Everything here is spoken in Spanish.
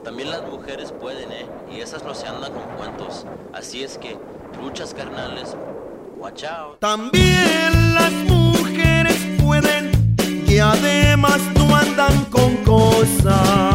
también las mujeres pueden, y esas no se andan con cuentos. Así es que, luchas carnales, watch out. También las mujeres pueden y además no andan con cosas.